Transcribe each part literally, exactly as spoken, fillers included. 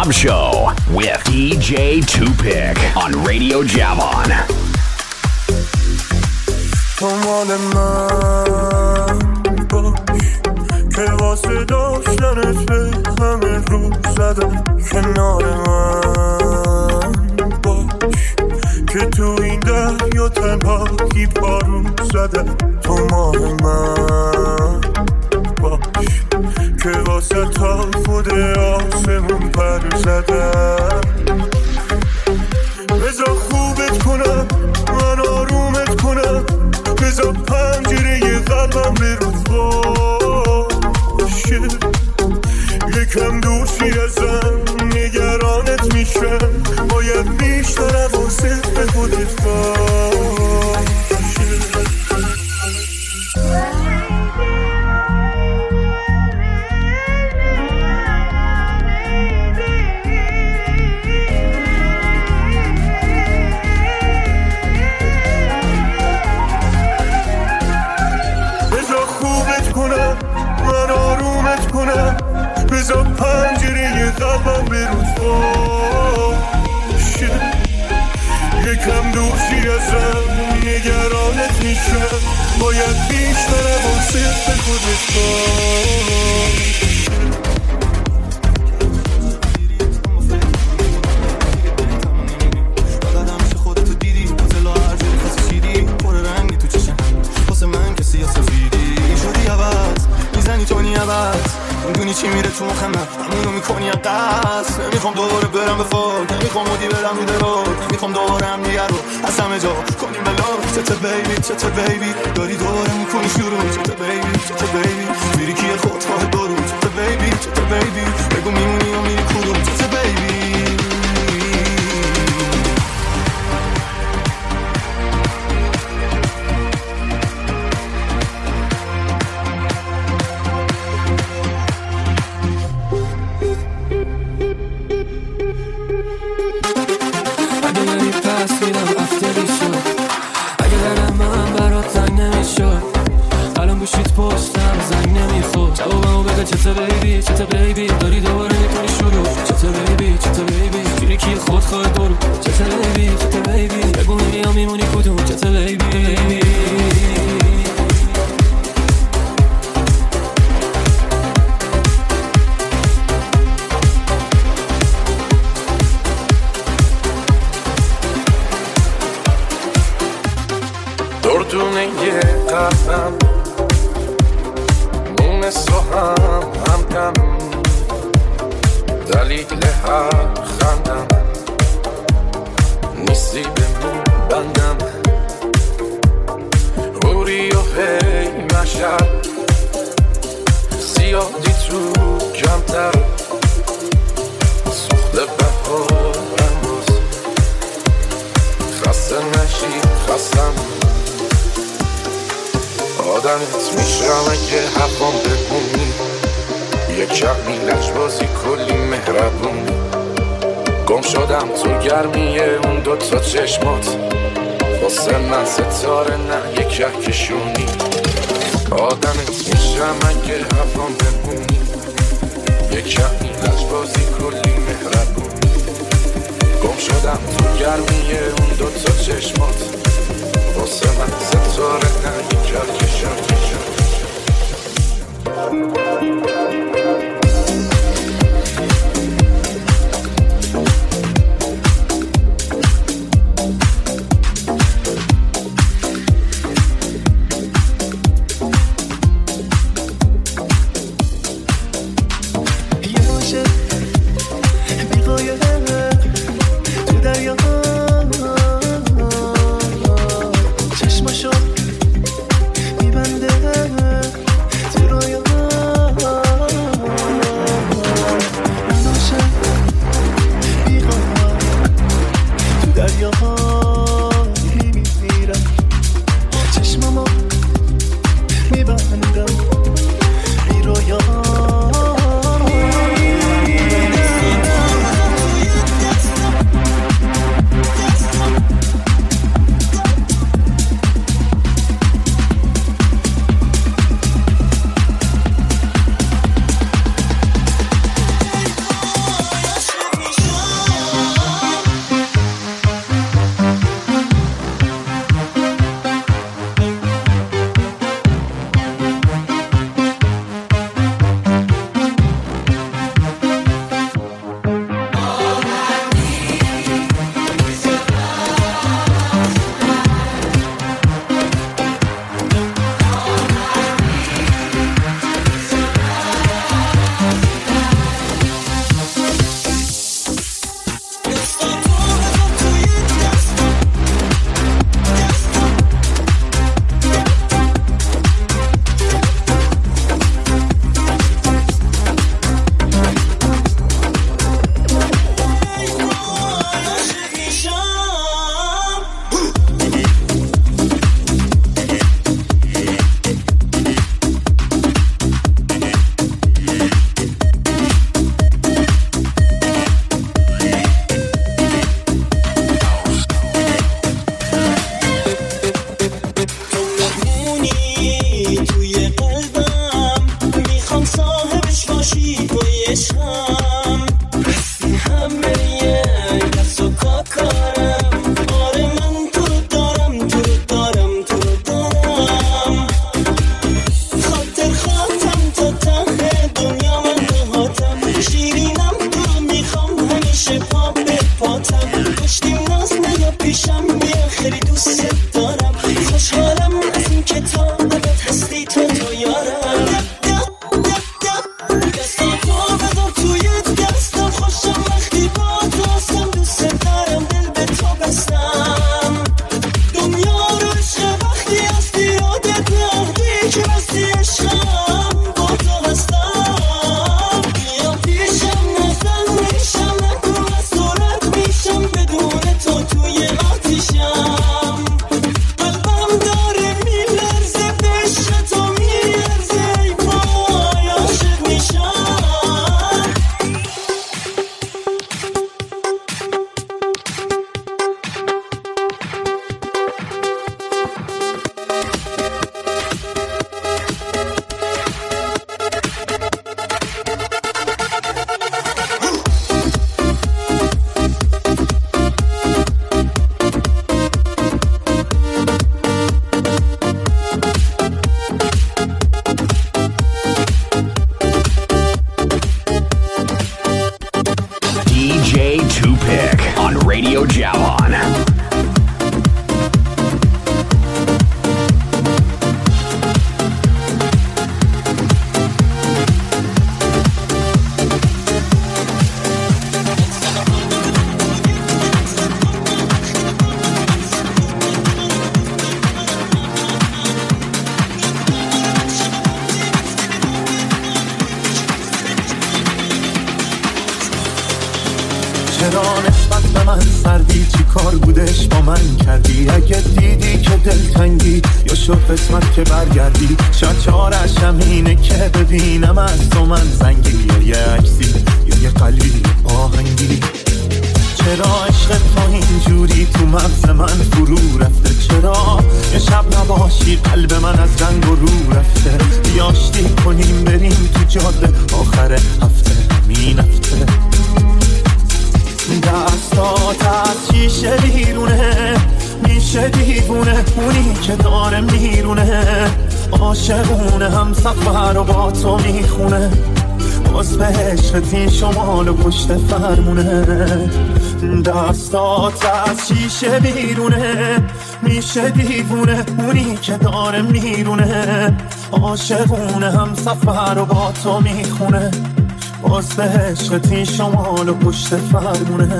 Club Show with دی جی Tupic on Radio Javon. تو مال من باش که واسه داشتنت به همه رو زدم، کنار من باش که تو این دریا تنهایی پارو زدم. تو مال من باش که واسه تا خود آسمون پر زدم. بذار خوبت کنم، من آرومت کنم، بذار پنجره قلبم به رو باشه. یکم دوری ازم نگرانت میشم، باید بیشتر حواست به خودت باشه. بذار پنجره قلبم به روز باشه. یکم دوری ازم نگرانت میشم، باید بیشتر حواست به خودت باشه. میدونی چی میره تو مخمم، همونو میکنی قصد. نمیخوام دوباره برم به فوق، نمیخوام مودی برم رو درود، نمیخوام دوباره هم دیگر رو از همه جا کنیم بلار. چته بیبی چته بیبی داری دوباره میکنی شروع. چته بیبی چته بیبی میری کیه خود خواه دارو. چته بیبی چته بیبی بگو میمونی و میری کدوم. چته بیبی چته بیبی چته بیبی داری دوباره میکنی شروع. چته بیبی چته بیبی میری کی خود خواهد دارو. چته بیبی چته بیبی بگو میری یا میمونی کدوم. چته بیبی دردونه یه قلبم مونس رو هم همدم، دلیل هر خندم نیستی به مون بندم. هوری و هی مشد زیادی تو کمتر، سخت بهارم روز خسته نشی خستم. آدمت میشم اگه حقام بمونی، یه کمی لجبازی کلی مهربونی. گم شدم تو گرمیه اون دوتا چشمات، واسه من ستاره نه یه کهکشونی. آدمت میشم اگه حقام بمونی، یه کمی لجبازی کلی مهربونی. گم شدم تو گرمیه اون دوتا چشمات، واسه من ستاره نه یه کهکشونی. چشماش خوشحالم از این که تا ابد هستی تو تو یارم. دستم تو بذار توی دستم، خوشم وقتی با تو هستم، دوست دارم دل به تو بستم. دنیا رو عشق وقتی هستی یادت نهدی که بستی عشقم با تو هستم. بیا پیشم نزن میشم نکن از صورت میشم، بدون تو توی آتیشم. قلبم داره میلرزه به عشق تو میارزه، ای وای عاشق میشم. D J two-Pick on Radio Javon. چرا نسبت به من سردی، چی کار بودش با من کردی؟ اگه دیدی که دلتنگی یا شد قسمت که برگردی، شاید چارشم اینه که ببینم از تو من زنگی، یا یه عکسی یا یه قلبی آهنگی. چرا عشق تو اینجوری تو مغز من فرو رفته؟ چرا یه شب نباشی قلب من از رنگ و رو رفته؟ بیاشتی کنیم بریم تو جاده آخر هفته، همین هفته. دستات از شیشه بیرونه میشه دیوونه، اونی که داره میرونه عاشقونه، هم سفر رو با تو میخونه، باز به عشقت این شمال و پشت فرمونه. دستات از شیشه بیرونه میشه دیوونه، اونی که داره میرونه عاشقونه، هم سفر رو با تو میخونه، باز به عشقت این شمال و پشت فرمونه.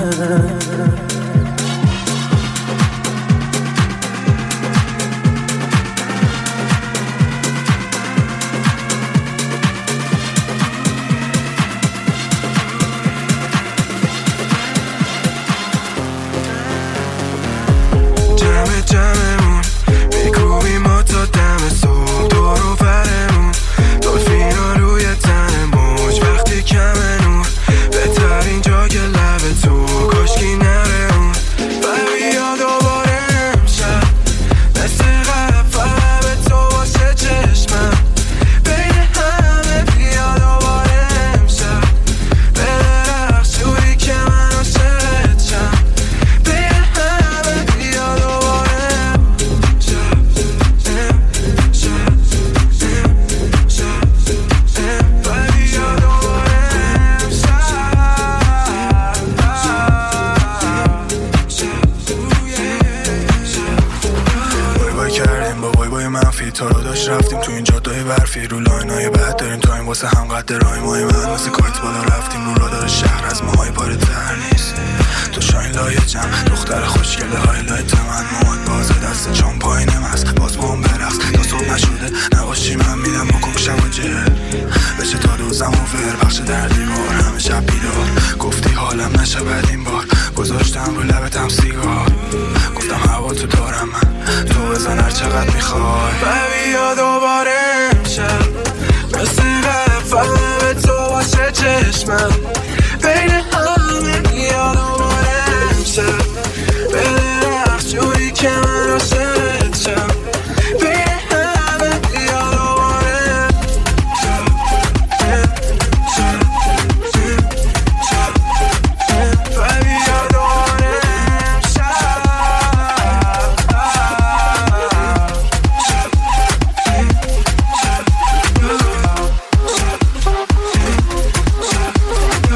جمع جمعمون میکوبیم ما تا دم صبح، دور و برمون دلفینا روی تن موج، وقتی کم نور بهترین جا که لب تو کاشکی نره اون. و بیا دوباره امشب مثل قبل فقط به تو باشه چشمم، بین همه بیا دوباره امشب بده رقص جوری که من عاشقت شم، بین همه بیا دوباره امشب امشب امشب و بیا دوباره بای بای کردیم با بای بای منفی، تا رو داشت رفتیم تو این جادای برفی، رو لاینای بد داریم تا این واسه هم قد رای مای من واسه کارت بالا رفتیم، رو را داره شهر از ماهای پاره تر نیست. تو شاین لایه جم دختر خوشگله های لایت من، موان بازه دست چون پایینم هست، باز با هم برقص تا صبح نشده نباشی، من میدم بکن شب و جهر بشه تا روزم و ور بخش در دیوار، همه شب بیدار گفتی حالم نشه بد این بار، گذاشتم رو لبتم سیگار، گفتم هوا تو دارم من، تو بزن هر چقدر میخوای و بیا دوباره امشب مثل قبل فقط به تو باشه چشمم، بین همه بیا دوباره امشب بده رقص جوری که من عاشقت شم، بین همه بیا دوباره و بیا دوباره امشب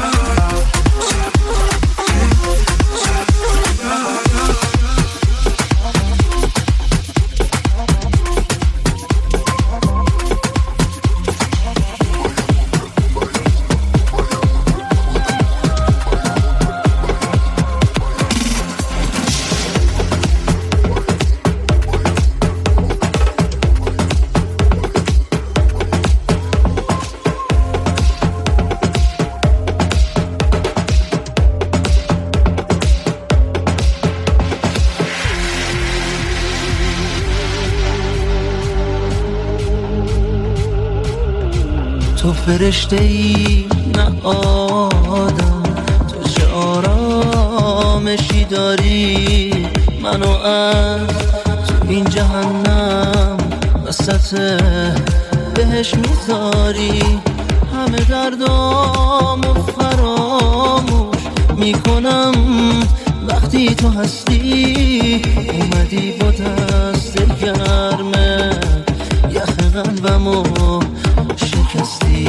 تو فرشته ای نه آدم، تو چه آرامشی داری منو از تو این جهنم وسط بهش میذاری. همه دردامو فراموش میکنم وقتی تو هستی. اومدی با دست گرمه یخ قلبمو شکستی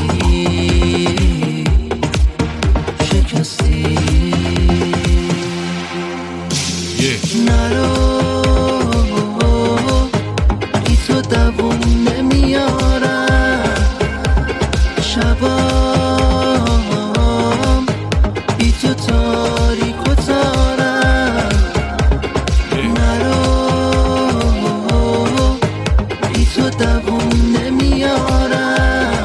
شکستی. نرو بی تو دووم نمیارم، شبام بی تو تاریک و تارم. نرو بی تو دووم نمیارم،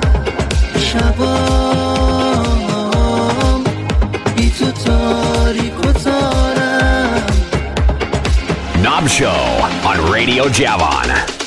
شبام بی تو تاریک و تارم. Knob Show on Radio Javon.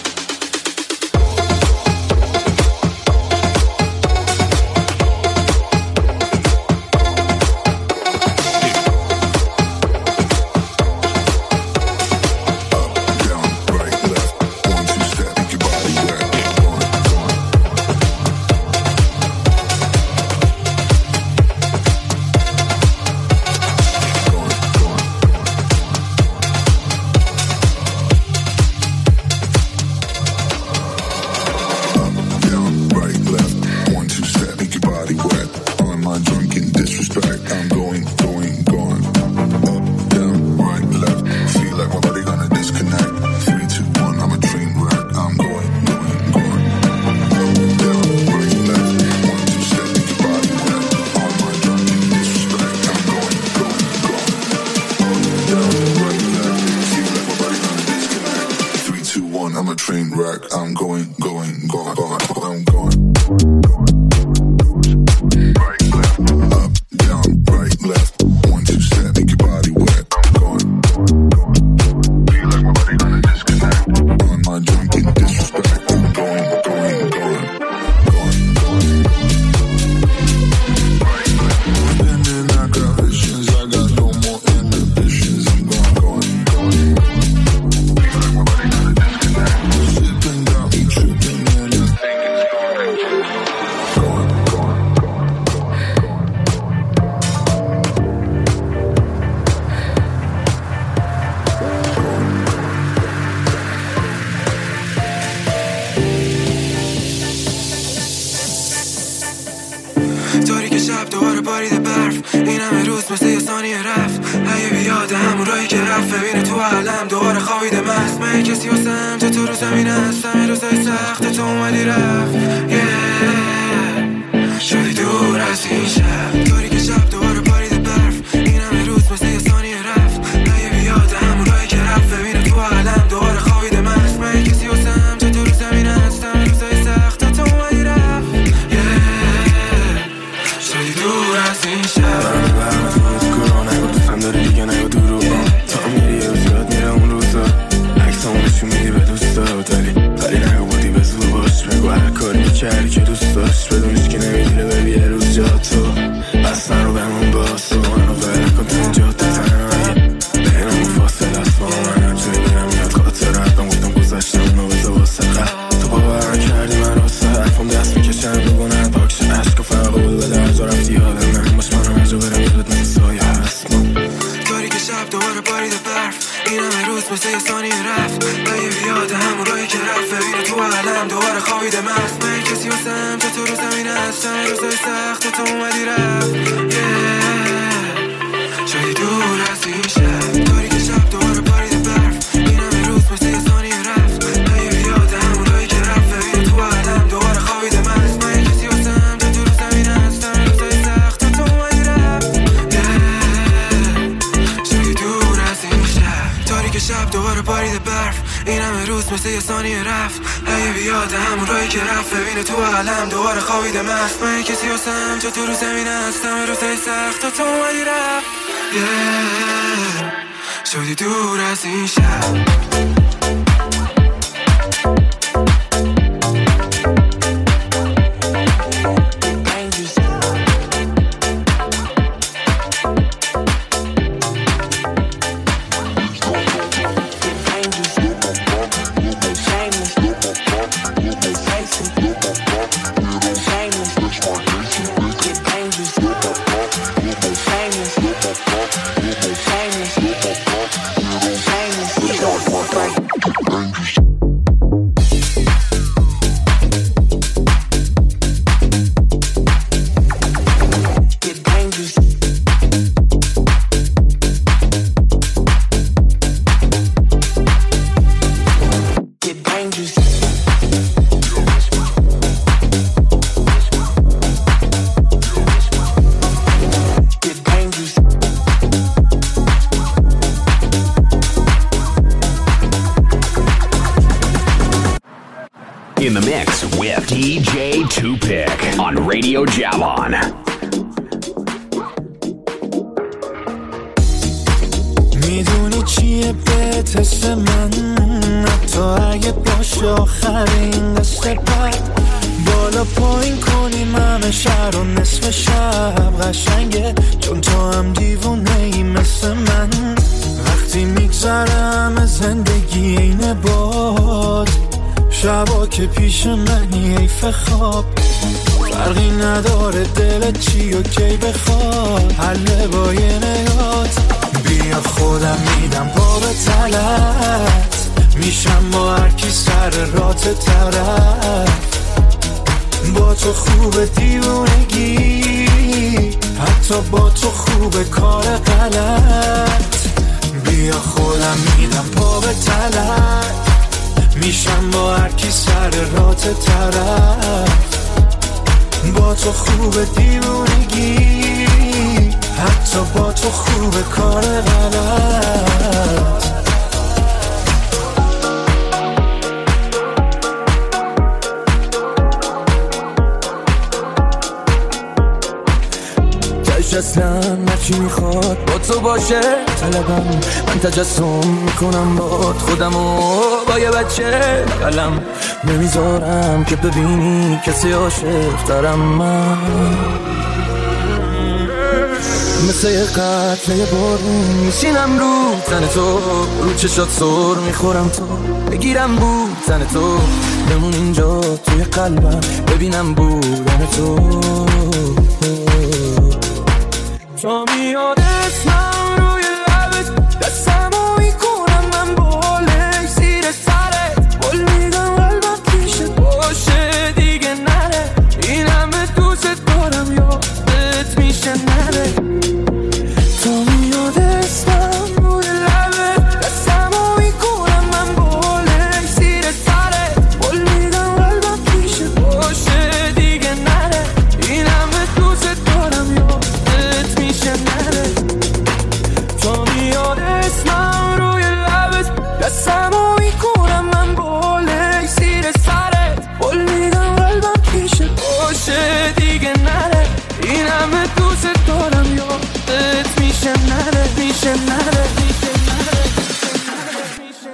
شدی دور از این شب. dangerous. In the mix with D J two-Pick on Radio Javon. میدونی چیه بهت حس من حتی اگه باشه آخرین قصه بد بالا پایین کنیم همه شهر و نصف شب قشنگه چون تو هم دیوونه ای مثل من وقتی میگذرم زندگی اینه باد شبا که پیش منی حیف خواب فرقی نداره دلت چی و کی بخواد حله با یه نگات بیا خودم میدم پا به تلت میشم با هرکی سر رات طرف با تو خوبه دیوونگی حتی با تو خوبه کار غلط بیا خودم میدم پا به تلت میشم با هرکی سر رات طرف با تو خوبه دیوونگی حتی با تو خوبه کار غلط تش اصلا نچی میخواد با تو باشه طلبم من تجسم میکنم با خودم و با یه بچه قلم نمیذارم که ببینی کسی عاشق دارم من مثل یه قطره یه بارون میشینم رو تن تو رو چشات سر میخورم تو بگیرم بود تن تو بمون اینجا توی قلبم ببینم بودن تو تو میاد اسمم روی لبت دستمو میکنم من بالک زیر سرت بل میدم قلبم پیشت باشه دیگه نره این همه دوست دارم یادت میشه نره تو میاد اسمم روی لبت دستمو میکنم من بالک زیر سرت بل میدم قلبم پیشت باشه دیگه نره این همه دوست دارم یادت میشه نره تو میاد اسمم روی لبت دستمو میکنم من بالک زیر سرت بل میدم قلبم پیشت باشه دیگه نره این همه دوست دارم یادت میشه نره میشه نره میشه نره میشه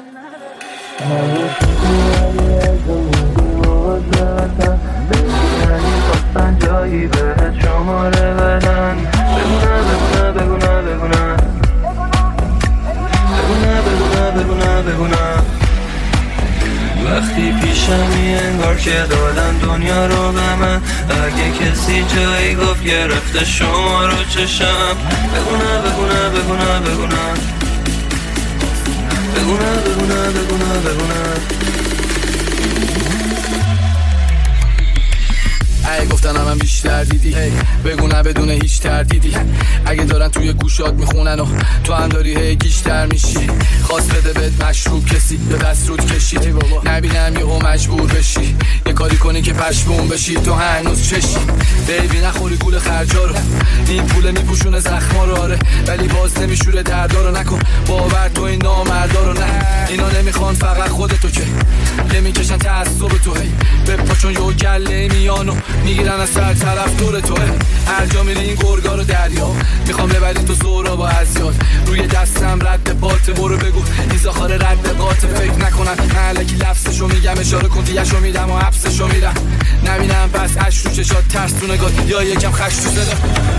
نره جایی بهت شماره بدن بگونه بگونه بگونه بگونه بگونه بگونه بگونه وقتی پیشمی انگار که دادن دنیا رو به من اگه کسی جایی گفت گرفته شما رو چشم بگونه بگونه بگونه بگونه بگونه بگونه بگونه بگونه ای گفتن هم, هم بیشتر دیدی هی بگو نه بدون هیچ تردیدی اگه دارن توی گوشات میخونن و تو هم داری هی گیشتر میشی خواست بده بهت مشروب کسی یا دست رود کشید نبینم یهو مجبور بشی یه کاری کنی که پشمون بشی تو هنوز چشی بیبی نخوری گول خرجا رو این پول میپوشونه زخما رو آره ولی باز نمیشوره دردا رو نکن باور تو این نامردا رو نه اینا نمیخوان فقط خودتو که نمیکشن تعصب تو هی بپا چون یه گله میانو میگیرن از سر طرف دور توه هر جا میری این گرگا رو دریا میخوام ببرین تو زورا با ازیاد روی دستم رد پات برو بگو ایزاخاره رد قاطه فکر نکنن علکی لفظشو میگم اشاره کن دیگهشو میدم و حبسشو میرم نبینم پس عشق رو چشات ترس تو نگاه یا یکم خش تو صدا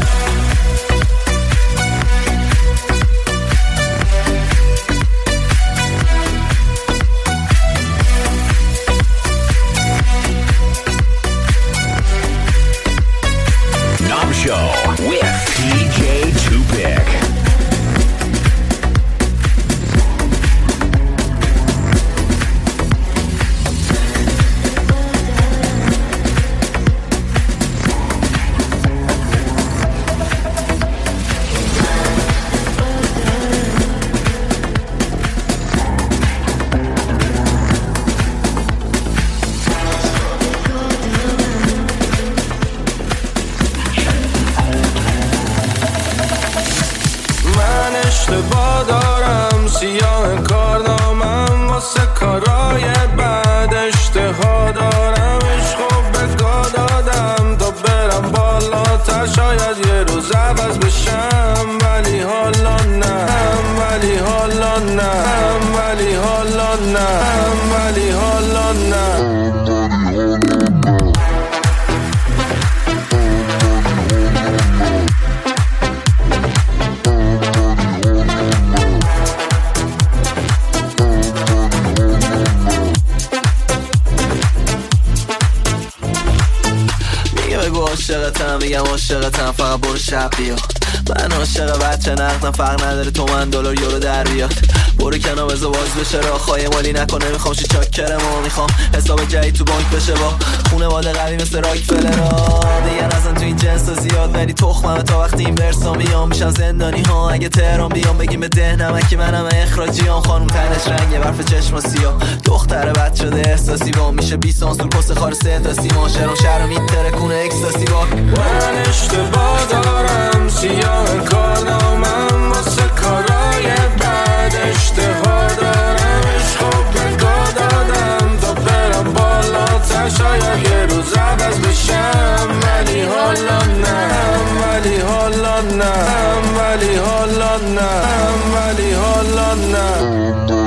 Show with D J two-Pick. میگم عاشقتم فقط برو شب بیا. من عاشق بچه نقدم فرق نداره تومن دلار یورو در بیاد. برو کنار بذار باز بشه راههای مالی نکنه میخوام شی چاکرمو میخوام حساب جدید تو بانک بشه با خونواده قوی مثل راکفلرا. دیگه نزن تو این جنس زیاد ولی تخمم تا وقتی این ورسا میام میشن زندانی ها. اگه تهران بیام بگیم به ده نمکی منم اخراجیام. خانم تنش رنگه برف چشم سیاه دختر بد شده احساسی با میشه بی سانسور پست خار سه تا سیما شهرم شهرم میتره کنه اکستاسی با. من اشتباه دارم سیاه کارنامم واسه کارای بد اشتها دارم. عشقو بگاه دادم تا برم بالا تا شاید یه روز عوض بشم ولی حالا نه ولی حالا نه ولی حالا نه ولی حالا نه.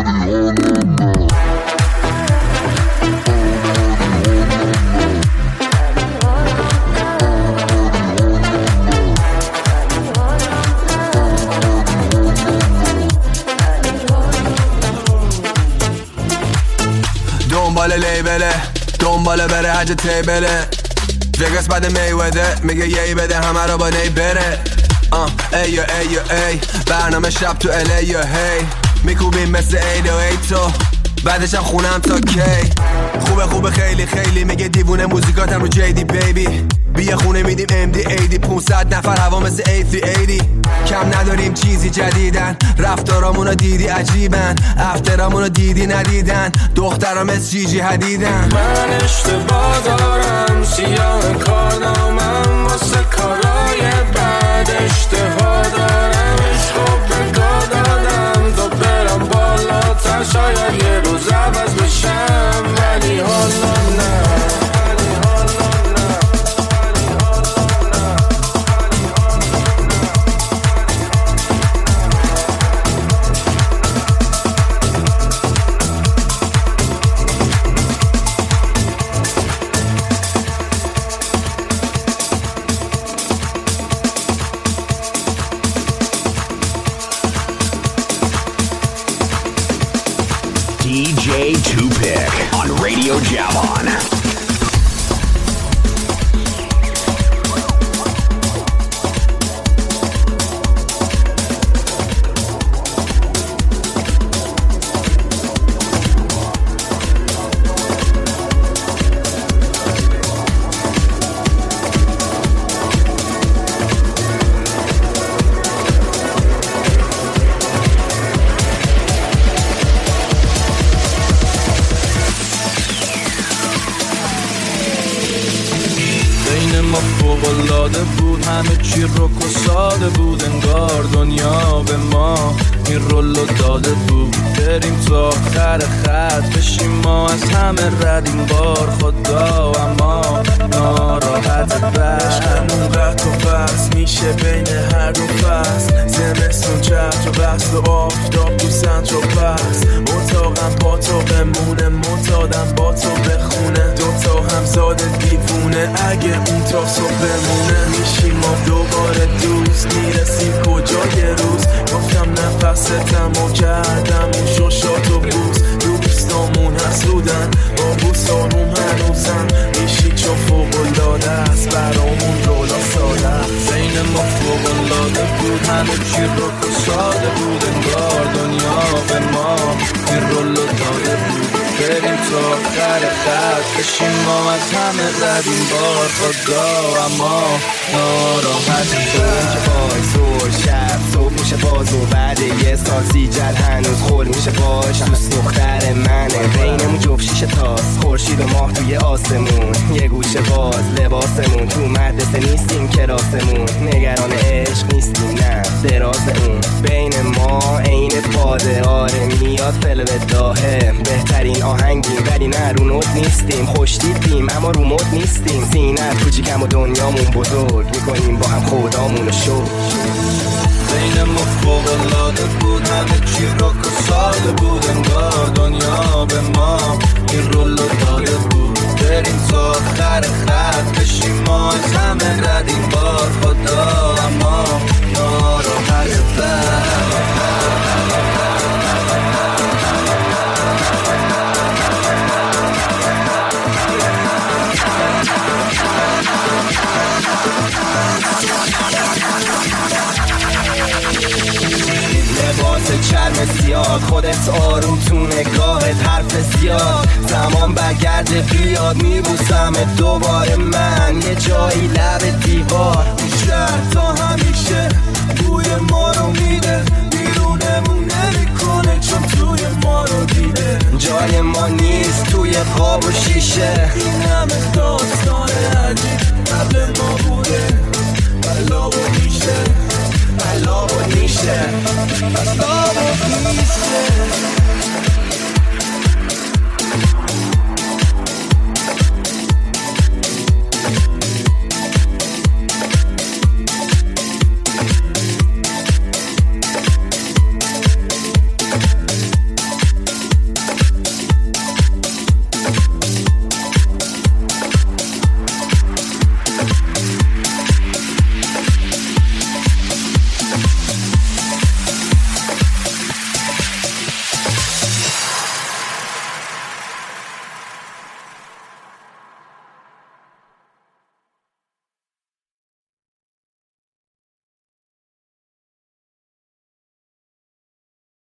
دنبال لیبله دنبال بره حج تیبله وگاس بعد میوده میگه یهی بده همه رو با نی بره. آه ای یا ای یا ای برنامه شب تو الی یا هی میکوبیم مثل ایل و ای تو بعدش هم خونم تا کی. خوبه خوبه خیلی خیلی میگه دیوونه موزیکاتم رو جیدی بیبی. بیا خونه میدیم ام دی ایدی پونصد نفر هوا مثل ای سی ایدی. کم نداریم چیزی جدیدن رفتارامونو دیدی عجیبن افترامونو دیدی ندیدن دخترام مثل جی جی حدیدن. من اشتباه دارم سیاه کارنامم واسه کارای بد اشتها دارم. عشقو بگاه دادم تا برم بالا تا شاید یه روز عوض بشم ولی حالا نه. D J two Pick on Radio Javon. فوق‌العاده بود همه چی رو کساده بود انگار دنیا به ما این رولو داده بود. بریم تا آخر خط بشیم ما از همه رد این بار خدا اما ناراحت بش. همون قطع و بس میشه بین هر دو فصل زمستون چرت و بست و آفتاب تو سنت و پس. اتاقم با تو بمونه معتادم با تو بخونه دوتا همزاد دیوونه اگه اون تا صبح بمونه. میشیم ما دوباره دوست میرسیم کجا یه روز گفتم نفستم و کردم اون شوشات و بوز. دوستامون حسودن با بوس آروم هنوزن میشی چون فوق‌العاده است برامون رولا ساده. بین ما فوق‌العاده بود همه چی رو کشاده بود انگار دنیا به ما این رولو داده بود. بریم تا آخر خط بشیم ما از همه رد این بار خدا اما ناراحت بود که باش زور شب صبح میشه باز و بعد یه سال سیجل هنوز خور میشه باش. دوست دختر منه بینمون جفت شیشه تاست خورشید و ماه توی آسمون یه گوشه باز لباسمون تو مدرسه نیستیم کلاسمون نگران عشق نیستیم نه دراز اون بین ما عین پاده آره میاد فلو داهه بهترین آهنگیم ولی نه رو نوت نیستیم خوش دیدیم اما رو مد نیستیم سینه کوچیکم و دنیامون بزرگ میکنیم با هم خدامونو شو. بین ما فوق‌العاده بود همه چی رو کساده بود انگار دنیا به ما این رولو داده بود. بریم تا آخر خط بشیم ما از همه رد این بار خدا اما ناراحت هست آروم تو نگاهت حرف زیاد زمان برگرده بیاد میبوسم دوباره من یه جایی لب دیوار شهر تا همیشه بوی ما رو میده بیرونمون نمیکنه چون توی ما رو دیده جای ما نیست توی خواب و شیشه این همه داستان عجیب قبل ما بوده بلا و نیشه بلا و نیشه بلا و نیشه